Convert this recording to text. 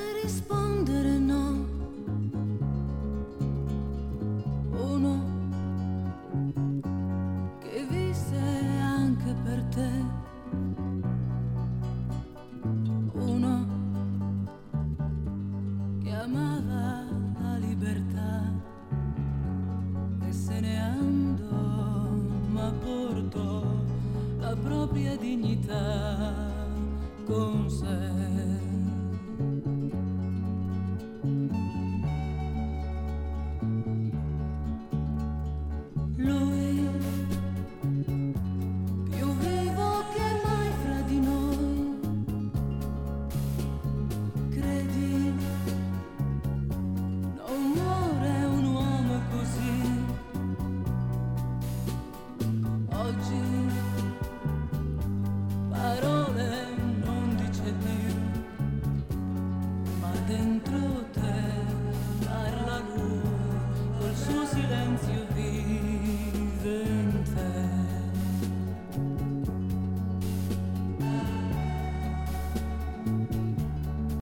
rispondere no. Uno che visse anche per te. Uno che amava la libertà e se ne andò, ma portò la propria dignità con sé. Lui, più vivo che mai fra di noi, credi, non muore un uomo così. Oggi parole non dice più, ma dentro te